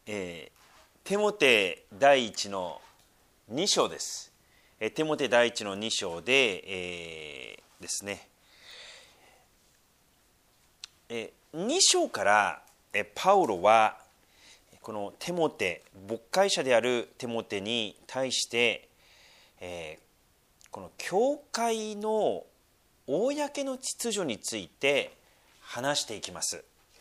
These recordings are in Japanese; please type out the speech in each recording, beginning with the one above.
テモテ第一の2章です。テモテ第一の2章で、ですね、2章からパウロはこのテモテ、牧会者であるテモテに対して、この教会の公の秩序について話していきます。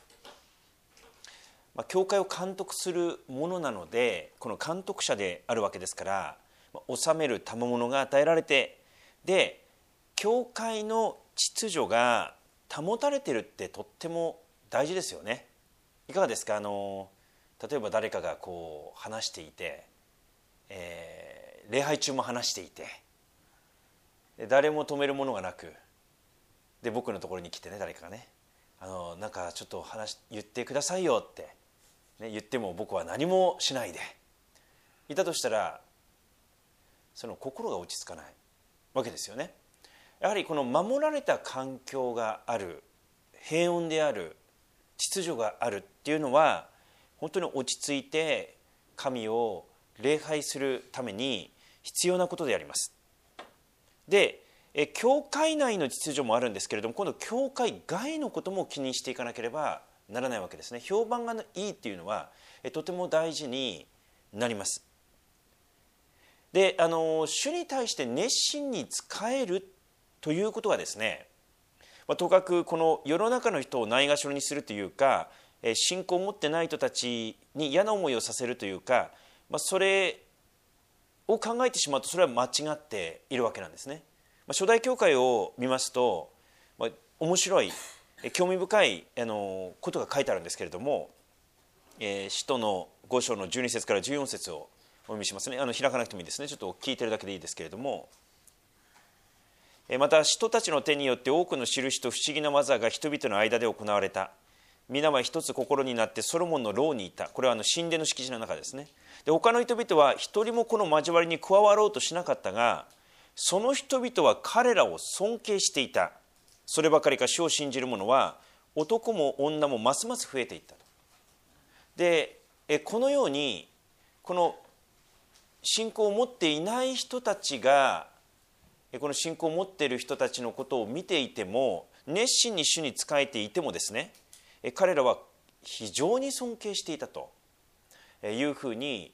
教会を監督するものなので、この監督者であるわけですから、治める賜物が与えられて、で教会の秩序が保たれているってとっても大事ですよね。いかがですか？例えば誰かがこう話していて、礼拝中も話していて、誰も止めるものがなく、で僕のところに来てね、誰かがね、なんかちょっと言ってくださいよって、ね、言っても僕は何もしないでいたとしたら、その心が落ち着かないわけですよね。やはりこの守られた環境がある、平穏である、秩序があるっていうのは、本当に落ち着いて神を礼拝するために必要なことであります。で教会内の秩序もあるんですけれども、今度教会外のことも気にしていかなければならないわけですね。評判がいいっていうのはとても大事になります。で主に対して熱心に仕えるということはですね、とかくこの世の中の人をないがしろにするというか、信仰を持ってない人たちに嫌な思いをさせるというか、それを考えてしまうとそれは間違っているわけなんですね。初代教会を見ますと、面白い興味深いことが書いてあるんですけれども、使徒の5章の12節から14節をお読みしますね。開かなくてもいいですね。ちょっと聞いてるだけでいいですけれども、また使徒たちの手によって多くの印と不思議な技が人々の間で行われた。皆は一つ心になってソロモンの牢にいた。これは神殿の敷地の中ですね。で他の人々は一人もこの交わりに加わろうとしなかったが、その人々は彼らを尊敬していた。そればかりか主を信じる者は男も女もますます増えていったと。でこのようにこの信仰を持っていない人たちが、この信仰を持っている人たちのことを見ていても、熱心に主に仕えていてもですね、彼らは非常に尊敬していたというふうに、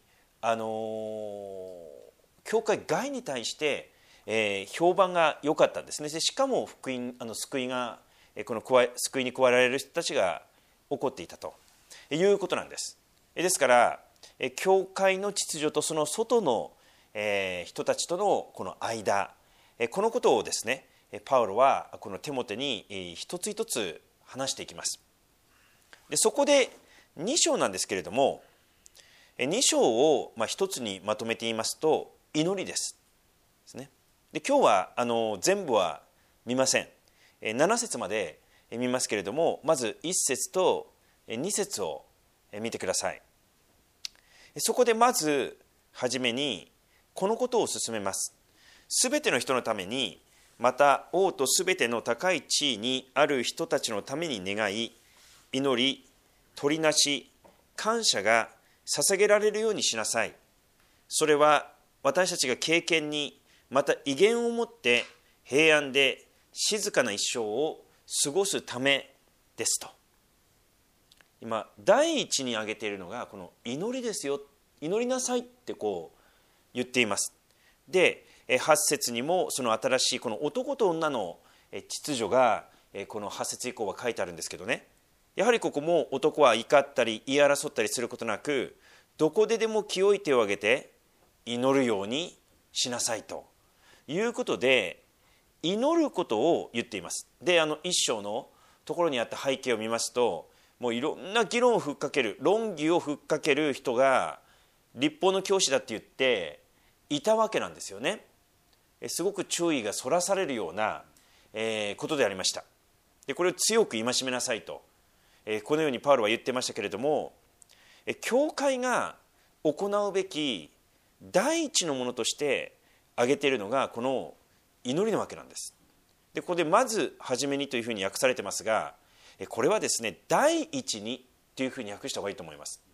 教会外に対して評判が良かったんですね。しかも救いがこの救いに加えられる人たちが起こっていたということなんです。ですから教会の秩序とその外の人たちとのこの間、このことをですね、パウロはこのテモテに一つ一つ話していきます。でそこで2章なんですけれども、2章を一つにまとめて言いますと、祈りですね。で今日は全部は見ません。7節まで見ますけれども、まず1節と2節を見てください。そこでまずはじめにこのことを進めます。すべての人のために、また王とすべての高い地位にある人たちのために願い、祈り、取りなし、感謝が捧げられるようにしなさい。それは私たちが敬虔に、また威厳を持って平安で静かな一生を過ごすためですと。今第一に挙げているのがこの祈りですよ。祈りなさいってこう言っています。で8節にもその新しいこの男と女の秩序がこの8節以降は書いてあるんですけどね、やはりここも男は怒ったり言い争ったりすることなく、どこででも清い手を挙げて祈るようにしなさいということで、祈ることを言っています。で一章のところにあった背景を見ますと、もういろんな議論をふっかける、論議をふっかける人が律法の教師だって言っていたわけなんですよね。すごく注意がそらされるようなことでありました。でこれを強く戒めなさいと、このようにパウロは言ってましたけれども、教会が行うべき第一のものとして挙げているのがこの祈りのわけなんです。でここでまず初めにというふうに訳されてますが、これはですね、第一にというふうに訳した方がいいと思います。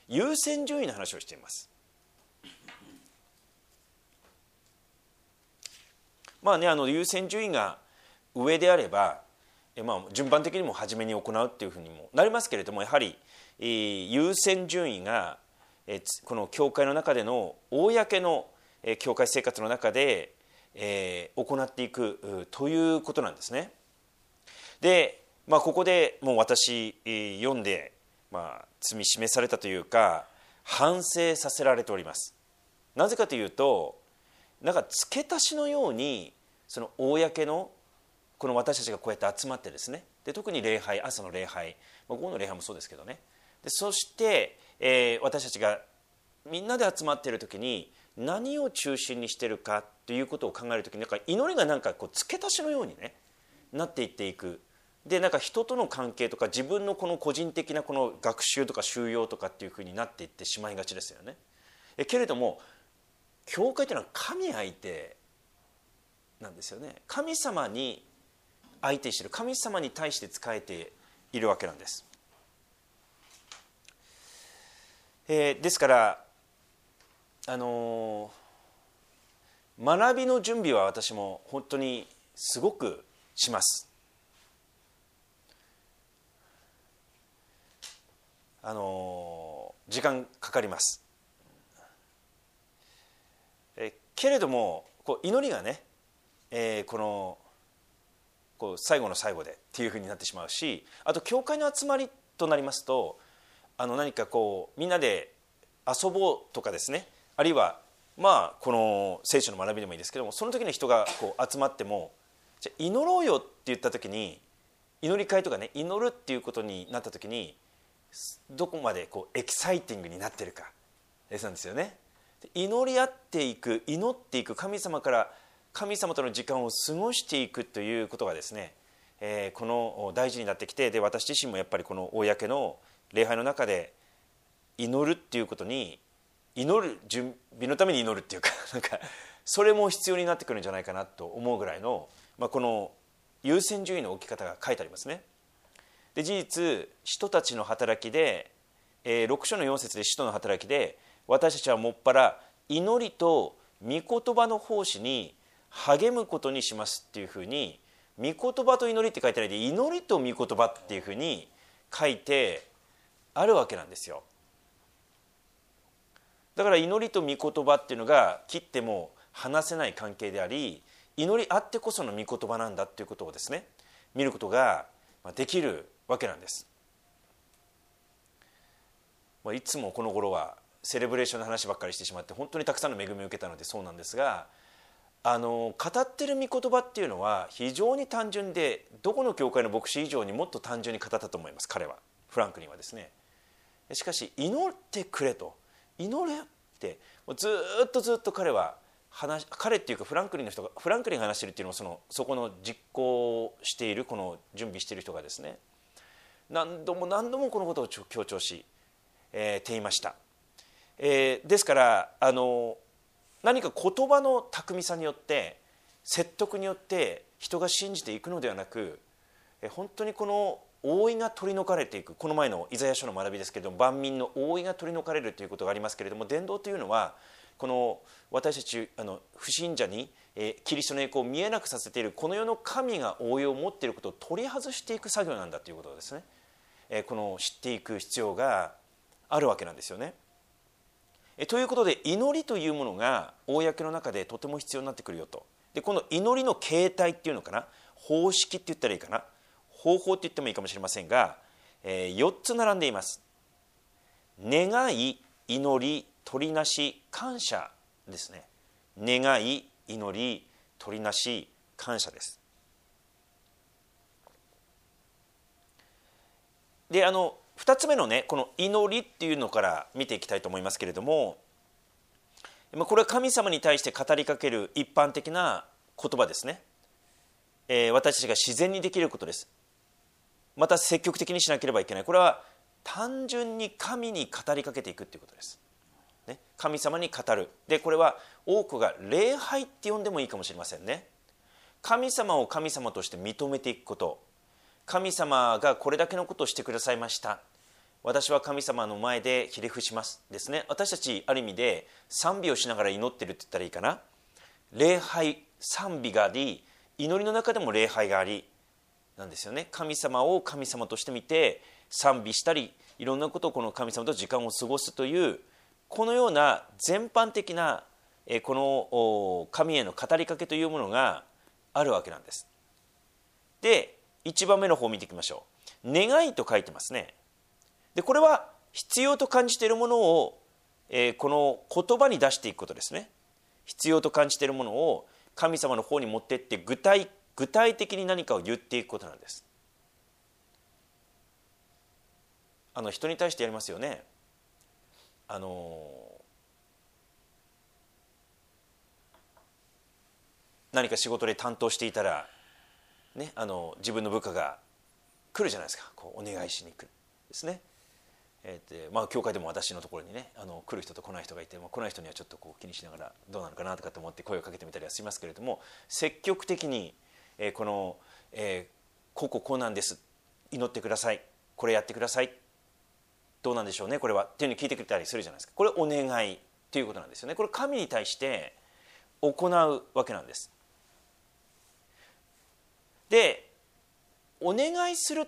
優先順位の話をしています。優先順位が上であれば、順番的にも初めに行うっていうふうにもなりますけれども、やはり優先順位がこの教会の中での公の教会生活の中で行っていくということなんですね。で、ここでもう私読んで積み示されたというか、反省させられております。なぜかというと、付け足しのようにその公のこの私たちがこうやって集まってですね、で特に礼拝、朝の礼拝、午後の礼拝もそうですけどね、でそして、私たちがみんなで集まっている時に何を中心にしているかということを考える時に祈りが付け足しのようにねなっていっていく。で人との関係とか自分のこの個人的なこの学習とか修養とかっていうふうになっていってしまいがちですよね。けれども教会というのは神相手なんですよね。神様に相手している、神様に対して仕えているわけなんです。ですから学びの準備は私も本当にすごくします。時間かかります。けれども祈りがね、こう最後の最後でっていうふうになってしまうし、あと教会の集まりとなりますと何かみんなで遊ぼうとかですね、あるいはこの聖書の学びでもいいですけども、その時に人が集まっても、じゃあ祈ろうよって言った時に、祈り会とかね、祈るっていうことになった時にどこまでエキサイティングになってるかなんですよね。祈り合っていく、祈っていく、神様との時間を過ごしていくということがですね、この大事になってきて、で私自身もやっぱりこの公の礼拝の中で祈るっていうことに、祈る準備のために祈るっていうかそれも必要になってくるんじゃないかなと思うぐらいの、この優先順位の置き方が書いてありますね。で事実使徒たちの働きで、6章の4節で使徒の働きで、私たちはもっぱら祈りと御言葉の奉仕に励むことにしますっていうふうに、御言葉と祈りって書いてないで、祈りと御言葉っていうふうに書いてあるわけなんですよ。だから祈りと御言葉っていうのが切っても離せない関係であり、祈りあってこその御言葉なんだっていうことをですね、見ることができるわけなんです。いつもこの頃はセレブレーションの話ばっかりしてしまって本当にたくさんの恵みを受けたのでそうなんですが、語ってる御言葉っていうのは非常に単純で、どこの教会の牧師以上にもっと単純に語ったと思います。彼は、フランクリンはですね。しかし祈ってくれと、祈れってずっと彼っていうかフランクリンが話しているっていうのはそこの実行している、この準備している人がですね、何度もこのことを強調していました。ですから何か言葉の巧みさによって説得によって人が信じていくのではなく、本当にこの覆いが取り除かれていく、この前のイザヤ書の学びですけれども、万民の覆いが取り除かれるということがありますけれども、伝道というのはこの私たち不信者にキリストの栄光を見えなくさせているこの世の神が覆いを持っていることを取り外していく作業なんだということをですね、この知っていく必要があるわけなんですよね。ということで祈りというものが公の中でとても必要になってくるよと。でこの祈りの形態っていうのかな、方式って言ったらいいかな、方法って言ってもいいかもしれませんが、4つ並んでいます。願い、祈り、取りなし、感謝ですね。願い、祈り、取りなし、感謝です。で2つ目のね、この祈りっていうのから見ていきたいと思いますけれども、これは神様に対して語りかける一般的な言葉ですね。私たちが自然にできることです。また積極的にしなければいけない。これは単純に神に語りかけていくということです、ね、神様に語る。でこれは多くが礼拝って呼んでもいいかもしれませんね。神様を神様として認めていくこと、神様がこれだけのことをしてくださいました、 私は神様の前でひれ伏しますですね。私たちある意味で賛美をしながら祈ってるって言ったらいいかな。礼拝、賛美があり、祈りの中でも礼拝がありなんですよね。神様を神様として見て賛美したり、いろんなことをこの神様と時間を過ごすという、このような全般的なこの神への語りかけというものがあるわけなんです。で、1番目の方を見ていきましょう。願いと書いてますね。で、これは必要と感じているものをこの言葉に出していくことですね。必要と感じているものを神様の方に持っていって具体的に何かを言っていくことなんです。人に対してやりますよね。何か仕事で担当していたら、ね、自分の部下が来るじゃないですか。こうお願いしに来るですね。教会でも私のところにね、来る人と来ない人がいて、来ない人にはちょっとこう気にしながらどうなのかなとかと思って声をかけてみたりはしますけれども、積極的に、この、こうなんです、祈ってください、これやってください、どうなんでしょうねこれはっていうのに聞いてくれたりするじゃないですか。これお願いということなんですよね。これ神に対して行うわけなんです。で、お願いするって、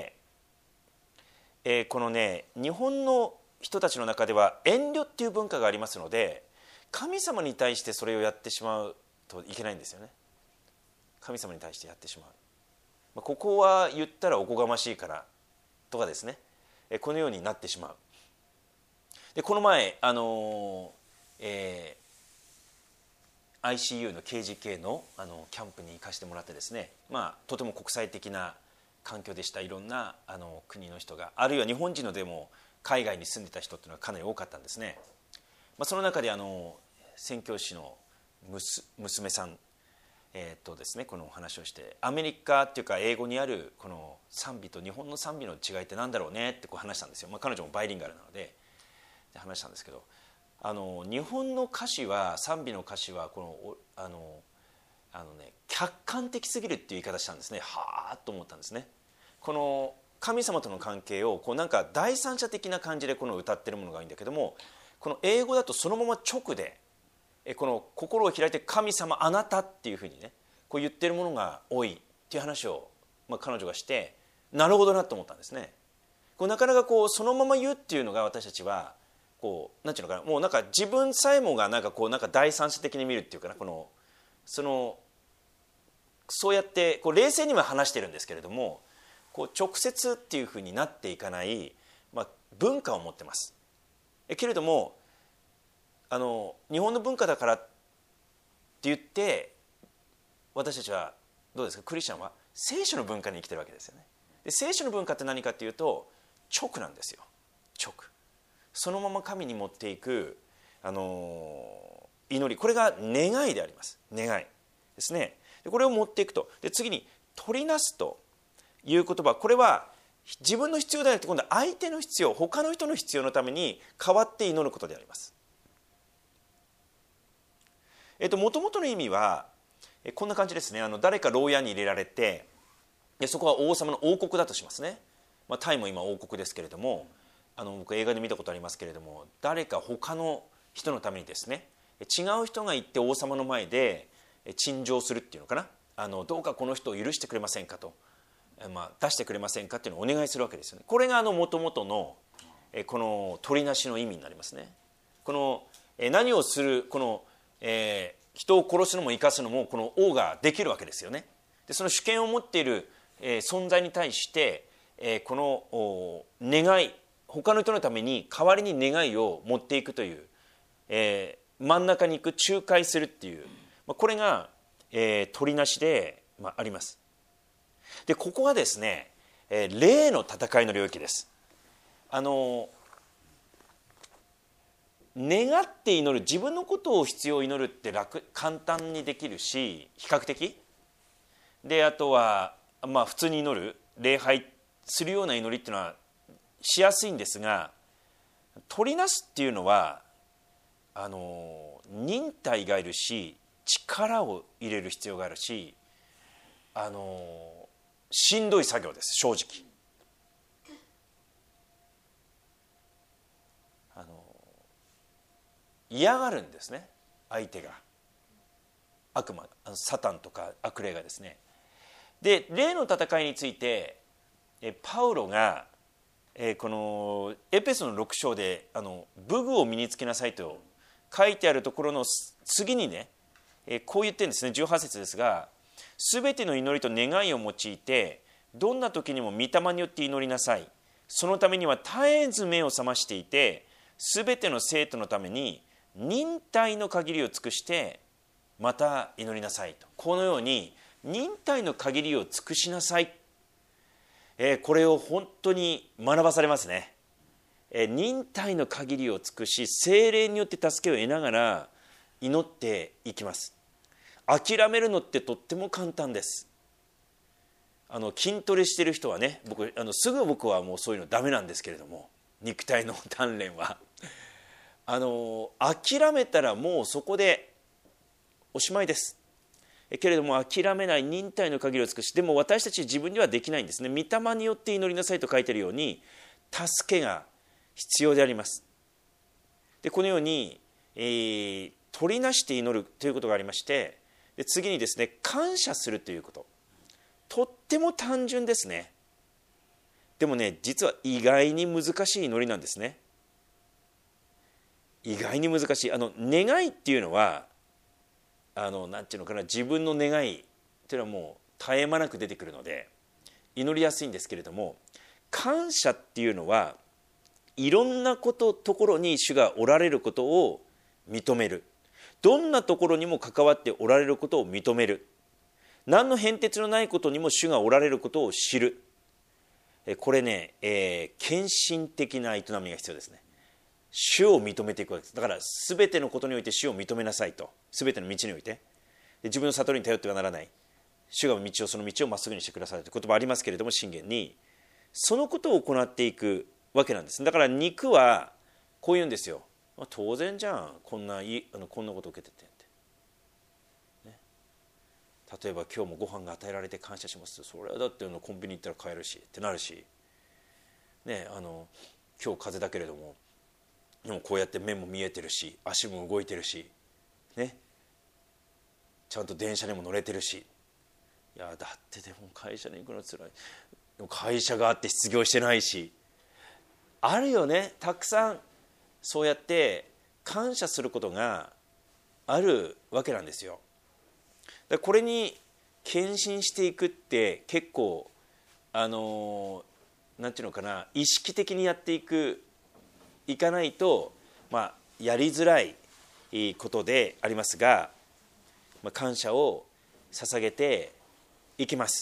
このね、日本の人たちの中では遠慮っていう文化がありますので、神様に対してそれをやってしまうといけないんですよね。神様に対してやってしまう、ここは言ったらおこがましいからとかですね、このようになってしまう。で、この前ICU の KGK のキャンプに行かせてもらってですね、とても国際的な環境でした。いろんな国の人が、あるいは日本人のでも海外に住んでた人っていうのはかなり多かったんですね。その中で宣教師の娘さんとですね、このお話をして、アメリカっていうか英語にあるこの賛美と日本の賛美の違いって何だろうねってこう話したんですよ。彼女もバイリンガルなので話したんですけど、日本の歌詞は、賛美の歌詞はこの客観的すぎるっていう言い方したんですね。はあと思ったんですね。この神様との関係をこうなんか第三者的な感じでこの歌ってるものがいいんだけども、この英語だとそのまま直でこの心を開いて神様あなたっていうふうにね、こう言ってるものが多いっていう話を、彼女がして、なるほどなと思ったんですね。こうなかなかこうそのまま言うっていうのが、私たちはこうなんていうのかな、もうなんか自分さえもがなんかこうなんか第三者的に見るっていうかな、そうやってこう冷静には話してるんですけれども、こう直接っていうふうになっていかない、文化を持ってます。けれども日本の文化だからって言って私たちはどうですか、クリスチャンは聖書の文化に生きてるわけですよね。で、聖書の文化って何かっていうと直なんですよ。直、そのまま神に持っていく、祈り、これが願いであります。願いですね。でこれを持っていくと。で、次に取りなすという言葉、これは自分の必要ではなくて、今度は相手の必要、他の人の必要のために代わって祈ることであります。もともとの意味はこんな感じですね。誰か牢屋に入れられて、でそこは王様の王国だとしますね。タイも今王国ですけれども、僕映画で見たことありますけれども、誰か他の人のためにですね、違う人が行って王様の前で陳情するっていうのかな、どうかこの人を許してくれませんかと、出してくれませんかっていうのをお願いするわけですよね。これがもともとのこの取りなしの意味になりますね。この何をする、この人を殺すのも生かすのもこの王ができるわけですよね。でその主権を持っている存在に対してこの願い、他の人のために代わりに願いを持っていくという、真ん中に行く、仲介するっていう、これが取りなしであります。でここはですね、霊の戦いの領域です。願って祈る、自分のことを必要を祈るって簡単にできるし、比較的で、あとは普通に祈る、礼拝するような祈りっていうのはしやすいんですが、取りなすっていうのは忍耐がいるし、力を入れる必要があるし、しんどい作業です。正直嫌がるんですね、相手が。悪魔、サタンとか悪霊がですね。で霊の戦いについてパウロがこのエペソの6章で武具を身につけなさいと書いてあるところの次にね、こう言ってるんですね。18節ですが、すべての祈りと願いを用いてどんな時にも御霊によって祈りなさい。そのためには絶えず目を覚ましていて、すべての生徒のために忍耐の限りを尽くしてまた祈りなさいと。このように忍耐の限りを尽くしなさい、これを本当に学ばされますね。忍耐の限りを尽くし、聖霊によって助けを得ながら祈っていきます。諦めるのってとっても簡単です。筋トレしてる人はね、すぐ僕はもうそういうのダメなんですけれども、肉体の鍛錬は諦めたらもうそこでおしまいです。けれども諦めない、忍耐の限りを尽くし、でも私たち自分にはできないんですね。御霊によって祈りなさいと書いてあるように、助けが必要であります。でこのように、取りなして祈るということがありまして、で次にですね、感謝するということ、とっても単純ですね。でもね、実は意外に難しい祈りなんですね。意外に難しい。願いっていうのはなんていうのかな、自分の願いっていうのはもう絶え間なく出てくるので祈りやすいんですけれども、感謝っていうのはいろんなところに主がおられることを認める。どんなところにも関わっておられることを認める。何の変哲のないことにも主がおられることを知る。これね、献身的な営みが必要ですね。主を認めていくわけです。だから全てのことにおいて主を認めなさいと。全ての道においてで自分の悟りに頼ってはならない。主がその道をまっすぐにしてくださるという言葉ありますけれども、箴言にそのことを行っていくわけなんです。だから肉はこう言うんですよ。当然じゃん、こんなこと受けててって、ね、例えば今日もご飯が与えられて感謝します。それはだってコンビニ行ったら買えるしってなるし、ね、今日風邪だけれどもでもこうやって目も見えてるし足も動いてるし、ね、ちゃんと電車にも乗れてるし、いやだってでも会社に行くのつらい、でも会社があって失業してないし、あるよね。たくさんそうやって感謝することがあるわけなんですよ。だからこれに献身していくって結構なんていうのかな、意識的にやっていかないと、やりづらいことでありますが、感謝を捧げていきます。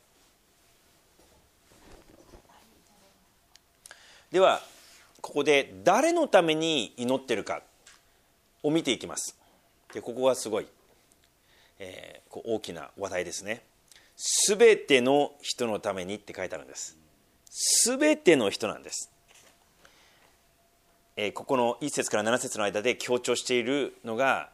ではここで誰のために祈ってるかを見ていきます。でここはすごい、大きな話題ですね。すべての人のためにって書いてあるんです。すべての人なんです。ここの1節から7節の間で強調しているのが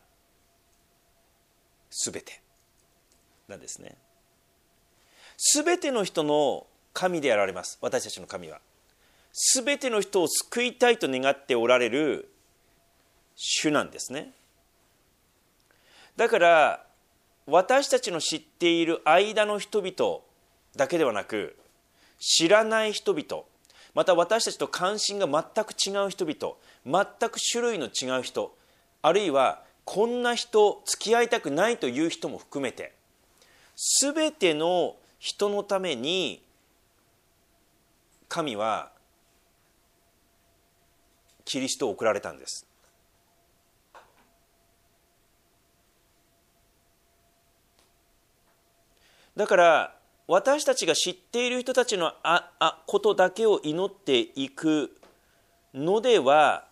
すべてなんですね。すべての人の神であられます。私たちの神はすべての人を救いたいと願っておられる主なんですね。だから私たちの知っている間の人々だけではなく、知らない人々、また私たちと関心が全く違う人々、全く種類の違う人、あるいはこんな人付き合いたくないという人も含めて、すべての人のために神はキリストを送られたんです。だから私たちが知っている人たちのことだけを祈っていくのでは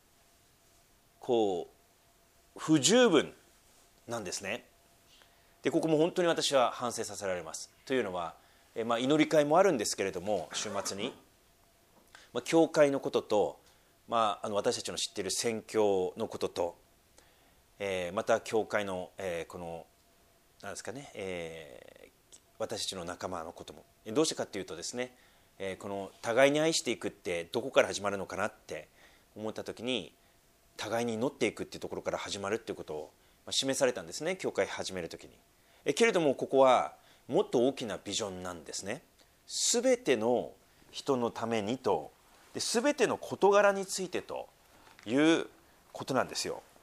不十分なんですね。でここも本当に私は反省させられます。というのは、祈り会もあるんですけれども、週末に、教会のことと、私たちの知っている宣教のことと、また教会の、この何ですかね、私たちの仲間のことも、どうしてかというとですね、この互いに愛していくってどこから始まるのかなって思った時に、 互いに祈っていくっていうところから始まるっていうことを示されたんですね、教会始める時に。けれどもここはもっと大きなビジョンなんですね。すべての人のためにと、すべての事柄についてということなんですよ。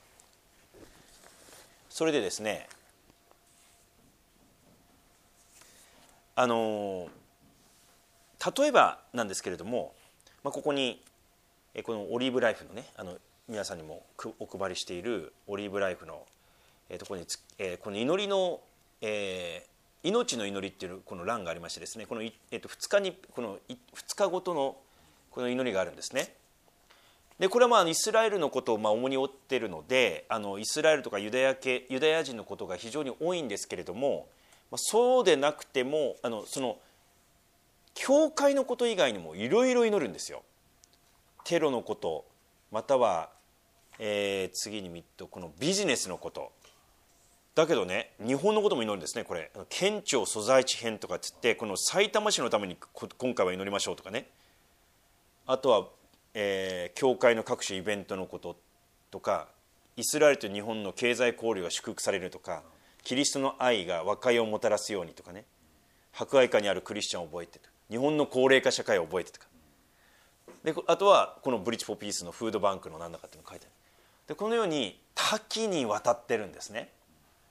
それでですね、例えばなんですけれども、ここにこのオリーブライフのね、皆さんにもお配りしているオリーブライフのところにこの祈りの、命の祈りっていうこの欄がありましてですね、この2日にこの2日ごとのこの祈りがあるんですね。でこれはイスラエルのことを主に追っているので、イスラエルとかユダヤ人のことが非常に多いんですけれども、そうでなくてもその教会のこと以外にもいろいろ祈るんですよ。テロのこと、または、次に見るとこのビジネスのこと。だけどね、日本のことも祈るんですね。これ県庁所在地編とかって言って、このさいたま市のために今回は祈りましょうとかね、あとは、教会の各種イベントのこととか、イスラエルと日本の経済交流が祝福されるとか、キリストの愛が和解をもたらすようにとかね、博愛下にあるクリスチャンを覚えてとか、日本の高齢化社会を覚えてとかで、あとはこのブリッジ・フォー・ピースのフードバンクの何だかっていうのが書いてある。でこのように多岐にわたってるんですね。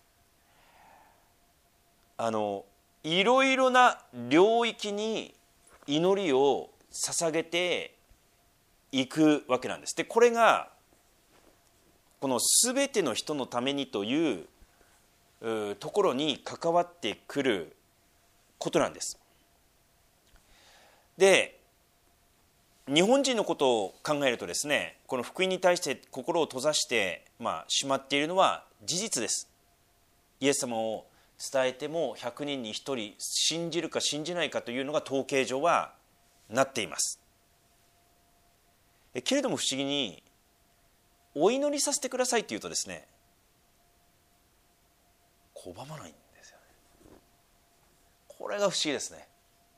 いろいろな領域に祈りを捧げていくわけなんです。でこれがこの全ての人のためにというところに関わってくることなんです。で日本人のことを考えるとですね、この福音に対して心を閉ざしてしまっているのは事実です。イエス様を伝えても100人に1人信じるか信じないかというのが統計上はなっています。けれども不思議にお祈りさせてくださいって言うとですね、拒まないんですよね。これが不思議ですね。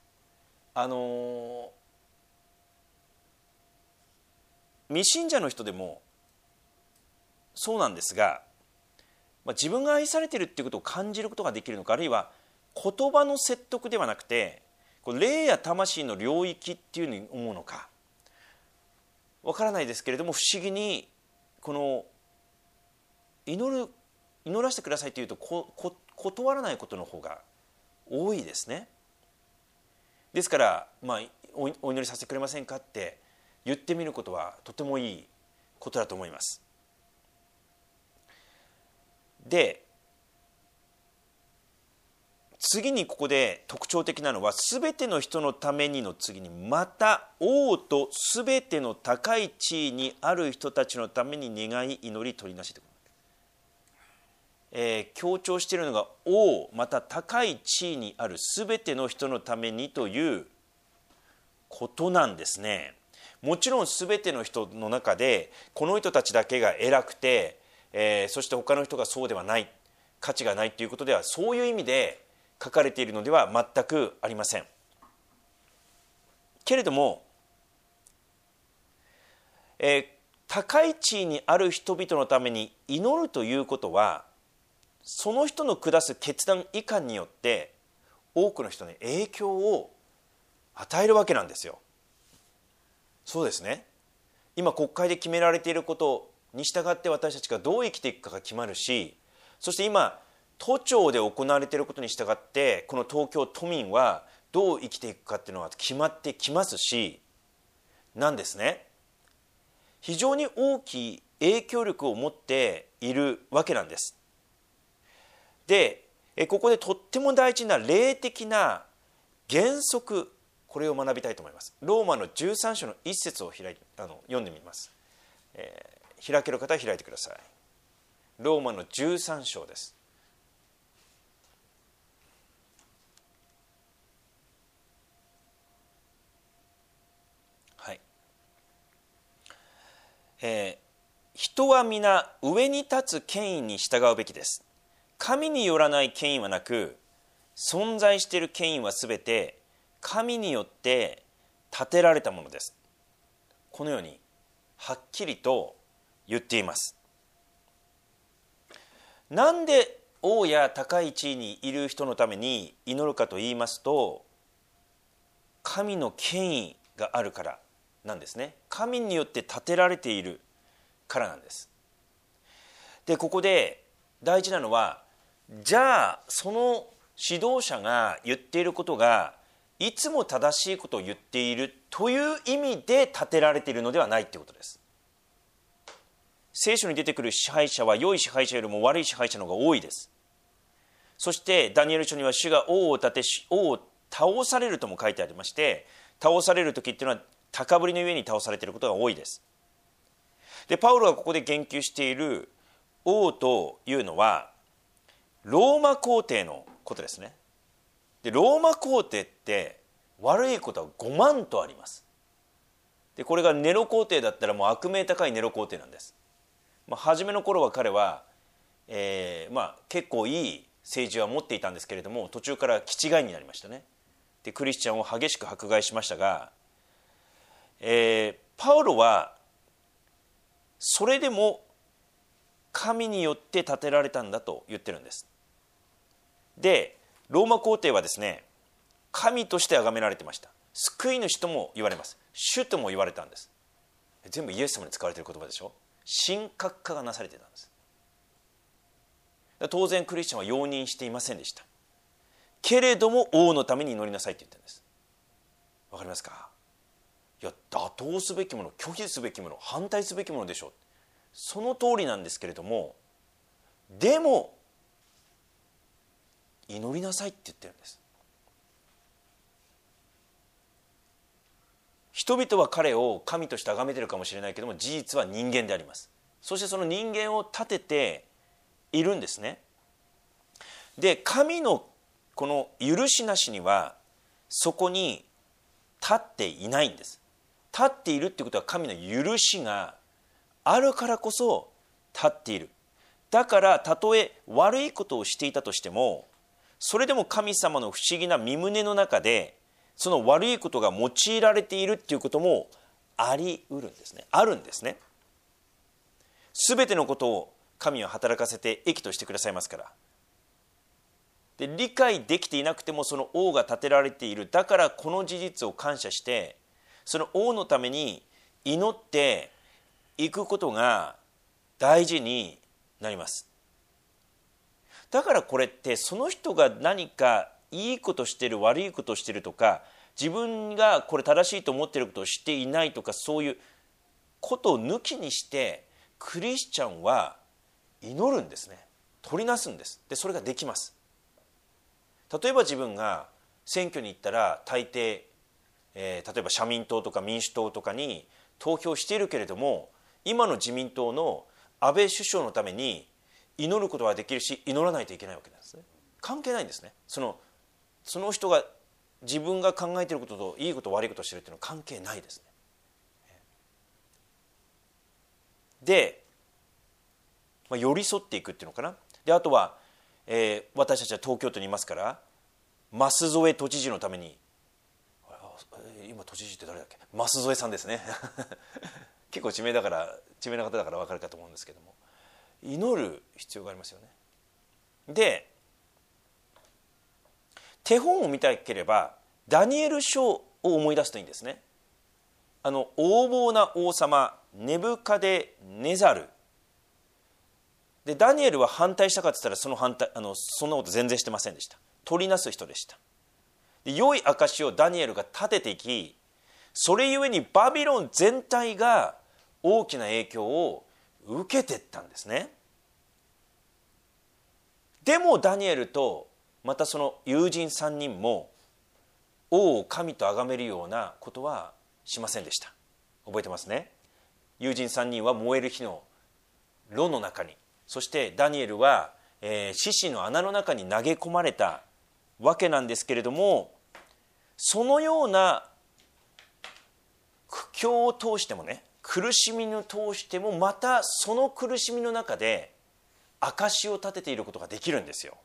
未信者の人でもそうなんですが、自分が愛されているっていうことを感じることができるのか、あるいは言葉の説得ではなくて霊や魂の領域っていうふうに思うのかわからないですけれども、不思議にこの祈らせてくださいというと断らないことの方が多いですね。ですから、お祈りさせてくれませんかって言ってみることはとてもいいことだと思います。で次にここで特徴的なのは、すべての人のためにの次に、また王とすべての高い地位にある人たちのために願い祈り取りなしと、強調しているのが王また高い地位にあるすべての人のためにということなんですね。もちろんすべての人の中でこの人たちだけが偉くて、そして他の人がそうではない、価値がないということでは、そういう意味で書かれているのでは全くありません。けれども、高い地位にある人々のために祈るということは、その人の下す決断いかんによって多くの人に影響を与えるわけなんですよ。そうですね。今国会で決められていることに従って私たちがどう生きていくかが決まるし、そして今都庁で行われていることに従ってこの東京都民はどう生きていくかっていうのは決まってきますしなんですね。非常に大きい影響力を持っているわけなんです。でここでとっても大事な霊的な原則、これを学びたいと思います。ローマの13章の1節を読んでみます。開ける方は開いてください。ローマの13章です。はい。人は皆上に立つ権威に従うべきです。神によらない権威はなく、存在している権威はすべて神によって立てられたものです。このようにはっきりと言っています。なんで王や高い地位にいる人のために祈るかと言いますと、神の権威があるからなんですね。神によって立てられているからなんです。でここで大事なのは、じゃあその指導者が言っていることがいつも正しいことを言っているという意味で立てられているのではないということです。聖書に出てくる支配者は良い支配者よりも悪い支配者の方が多いです。そしてダニエル書には主が王を立て王を倒されるとも書いてありまして、倒される時っていうのは高ぶりの上に倒されていることが多いです。でパウロがここで言及している王というのはローマ皇帝のことですね。でローマ皇帝って悪いことは5万とあります。でこれがネロ皇帝だったらもう悪名高いネロ皇帝なんです。初めの頃は彼は、結構いい政治は持っていたんですけれども、途中から気違いになりましたね。でクリスチャンを激しく迫害しましたが、パウロはそれでも神によって建てられたんだと言ってるんです。でローマ皇帝はですね、神として崇められてました。救い主とも言われます。主とも言われたんです。全部イエス様に使われている言葉でしょ。神格化がなされていたんです。当然クリスチャンは容認していませんでした。けれども王のために祈りなさいって言ってるんです。わかりますか。いや打倒すべきもの、拒否すべきもの、反対すべきものでしょう。その通りなんですけれども、でも祈りなさいって言ってるんです。人々は彼を神として崇めているかもしれないけども、事実は人間であります。そしてその人間を立てているんですね。で神のこの許しなしにはそこに立っていないんです。立っているってことは神の許しがあるからこそ立っている。だからたとえ悪いことをしていたとしても、それでも神様の不思議な御胸の中でその悪いことが用いられているっていうこともあり得るんですね。あるんですね。すべてのことを神は働かせて益としてくださいますから。で理解できていなくてもその王が立てられている。だからこの事実を感謝してその王のために祈っていくことが大事になります。だからこれってその人が何かいいことしてる悪いことしてるとか、自分がこれ正しいと思っていることをしていないとか、そういうことを抜きにしてクリスチャンは祈るんですね。取りなすんです。でそれができます。例えば自分が選挙に行ったら大抵、例えば社民党とか民主党とかに投票しているけれども、今の自民党の安倍首相のために祈ることはできるし祈らないといけないわけなんですね。関係ないんですね。その人が自分が考えていることといいこと悪いことをしているというのは関係ないですね。で、寄り添っていくっていうのかな。であとは、私たちは東京都にいますから舛添都知事のために、今都知事って誰だっけ、舛添さんですね結構知名な方だから分かるかと思うんですけども、祈る必要がありますよね。で手本を見たければダニエル書を思い出すといいんですね。横暴な王様ネブカデネザルで、ダニエルは反対したかって言ったらそんなこと全然してませんでした。取りなす人でした。で良い証をダニエルが立てていき、それゆえにバビロン全体が大きな影響を受けていったんですね。でもダニエルとまたその友人3人も王を神と崇めるようなことはしませんでした。覚えてますね。友人3人は燃える火の炉の中に、そしてダニエルは獅子の穴の中に投げ込まれたわけなんですけれども、そのような苦境を通してもね、苦しみを通してもまたその苦しみの中で証を立てていることができるんですよ。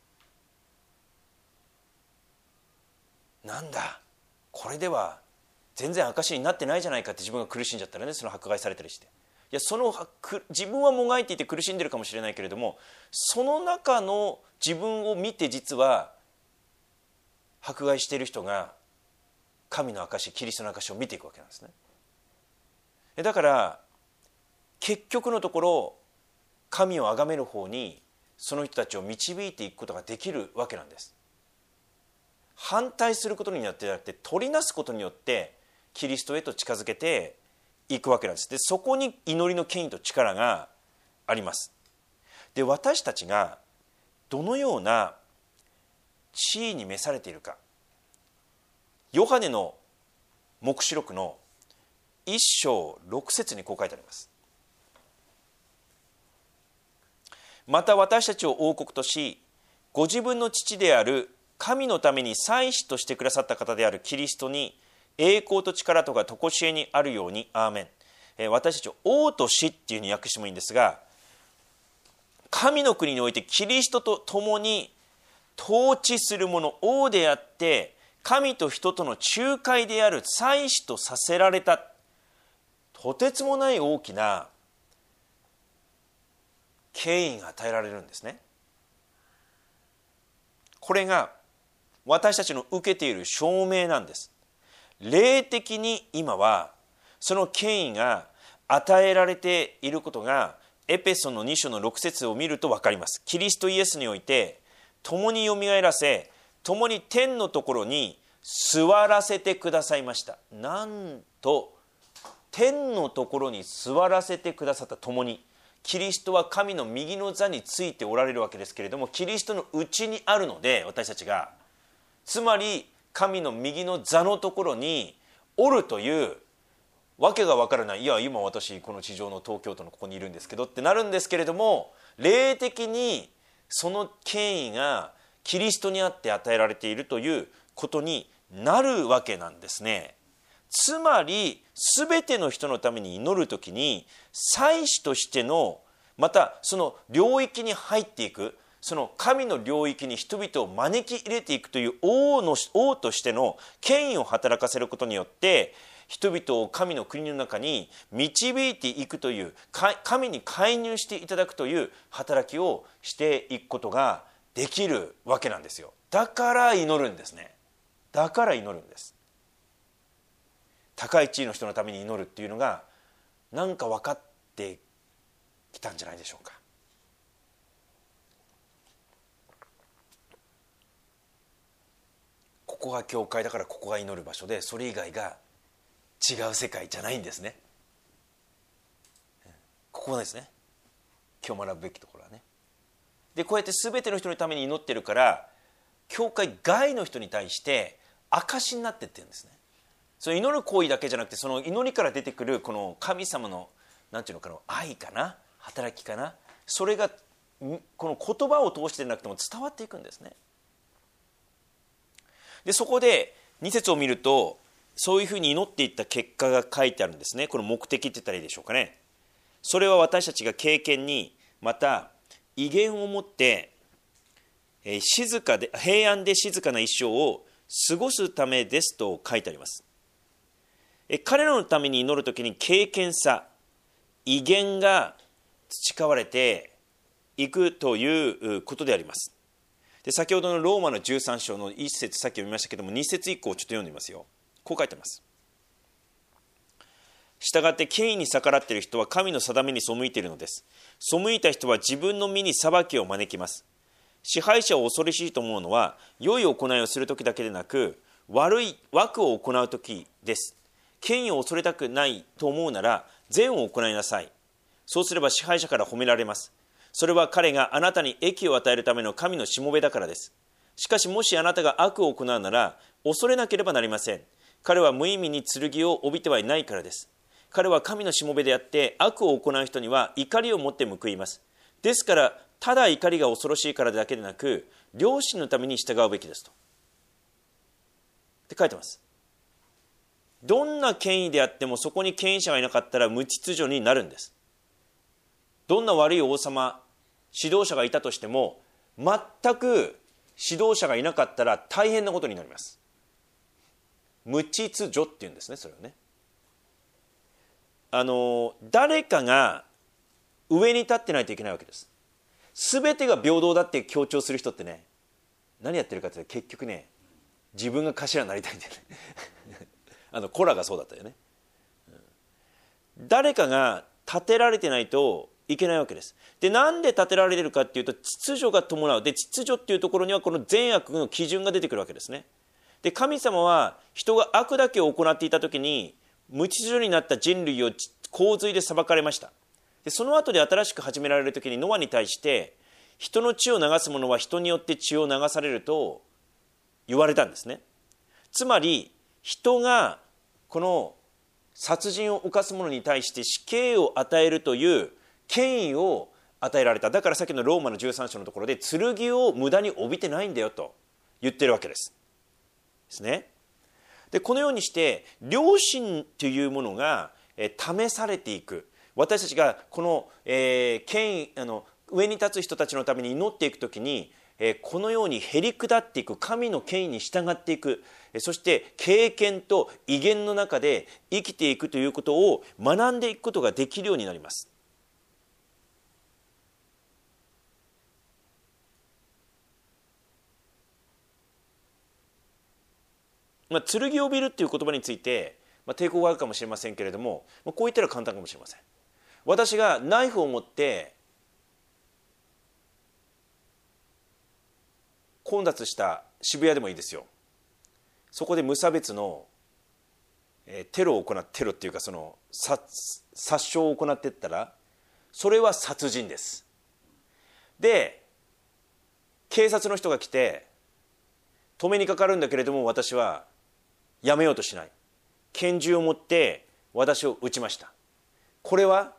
なんだこれでは全然証になってないじゃないかって自分が苦しんじゃったらね、その迫害されたりして、いや自分はもがいていて苦しんでるかもしれないけれども、その中の自分を見て実は迫害している人が神の証、キリストの証を見ていくわけなんですね。だから結局のところ神を崇める方にその人たちを導いていくことができるわけなんです。反対することによってじゃなくて、取りなすことによってキリストへと近づけていくわけなんです。でそこに祈りの権威と力があります。で私たちがどのような地位に召されているか、ヨハネの黙示録の1章6節にこう書いてあります。また私たちを王国とし、ご自分の父である神のために祭司としてくださった方であるキリストに栄光と力とが常しえにあるように。アーメン。私たちを王としっていうふうに訳してもいいんですが、神の国においてキリストと共に統治する者、王であって神と人との仲介である祭司とさせられた、とてつもない大きな権威が与えられるんですね。これが私たちの受けている証明なんです。霊的に今はその権威が与えられていることがエペソの2章の6節を見ると分かります。キリストイエスにおいて共によみがえらせ、共に天のところに座らせてくださいました。なんと天のところに座らせてくださった。共にキリストは神の右の座についておられるわけですけれども、キリストの内にあるので、私たちがつまり神の右の座のところにおるというわけがわからない。いや今私この地上の東京都のここにいるんですけどってなるんですけれども、霊的にその権威がキリストにあって与えられているということになるわけなんですね。つまり全ての人のために祈るときに祭司としての、またその領域に入っていく、その神の領域に人々を招き入れていくという王としての権威を働かせることによって人々を神の国の中に導いていくという、神に介入していただくという働きをしていくことができるわけなんですよ。だから祈るんですね。だから祈るんです。高い地位の人のために祈るっていうのがなんか分かってきたんじゃないでしょうか。ここが教会だからここが祈る場所で、それ以外が違う世界じゃないんですね。ここですね、今日学ぶべきところはね。でこうやって全ての人のために祈ってるから、教会外の人に対して証になってってるんですね。その祈る行為だけじゃなくて、その祈りから出てくるこの神様のなんていうのかな、愛かな、働きかな、それがこの言葉を通してでなくても伝わっていくんですね。でそこで2節を見ると、そういうふうに祈っていった結果が書いてあるんですね。この目的って言ったらいいでしょうかね。それは私たちが経験に、また威厳を持って静かで平安で静かな一生を過ごすためですと書いてあります。彼らのために祈るときに敬虔さ、威厳が培われていくということであります。で先ほどのローマの13章の1節さっき読みましたけども、2節以降ちょっと読んでみますよ。こう書いてます。したがって権威に逆らっている人は神の定めに背いているのです。背いた人は自分の身に裁きを招きます。支配者を恐ろしいと思うのは、良い行いをするときだけでなく、悪い悪を行うときです。権威を恐れたくないと思うなら善を行いなさい。そうすれば支配者から褒められます。それは彼があなたに益を与えるための神のしもべだからです。しかしもしあなたが悪を行うなら恐れなければなりません。彼は無意味に剣を帯びてはいないからです。彼は神のしもべであって、悪を行う人には怒りを持って報います。ですからただ怒りが恐ろしいからだけでなく、良心のために従うべきですとって書いてます。どんな権威であってもそこに権威者がいなかったら無秩序になるんです。どんな悪い王様、指導者がいたとしても、全く指導者がいなかったら大変なことになります。 無秩序っていうんですね、それをね。誰かが上に立ってないといけないわけです。全てが平等だって強調する人ってね、何やってるかって結局ね、自分が頭になりたいんだよねコラがそうだったよね。誰かが立てられてないといけないわけです。で、なんで立てられてるかっていうと、秩序が伴う。で、秩序っていうところにはこの善悪の基準が出てくるわけですね。で、神様は人が悪だけを行っていた時に無秩序になった人類を洪水で裁かれました。で、その後で新しく始められる時にノアに対して、人の血を流す者は人によって血を流されると言われたんですね。つまり人がこの殺人を犯す者に対して死刑を与えるという権威を与えられた。だからさっきのローマの13章のところで剣を無駄に帯びてないんだよと言ってるわけですね。で、このようにして良心というものが試されていく。私たちがこの権威上に立つ人たちのために祈っていくときに、このようにへり下っていく、神の権威に従っていく、そして経験と威厳の中で生きていくということを学んでいくことができるようになります。剣を帯びるっていう言葉について、抵抗があるかもしれませんけれども、こう言ったら簡単かもしれません。私がナイフを持って混雑した渋谷でもいいですよ。そこで無差別のテロっていうか、その殺傷を行っていったら、それは殺人です。で、警察の人が来て止めにかかるんだけれども、私はやめようとしない。拳銃を持って私を撃ちました。これは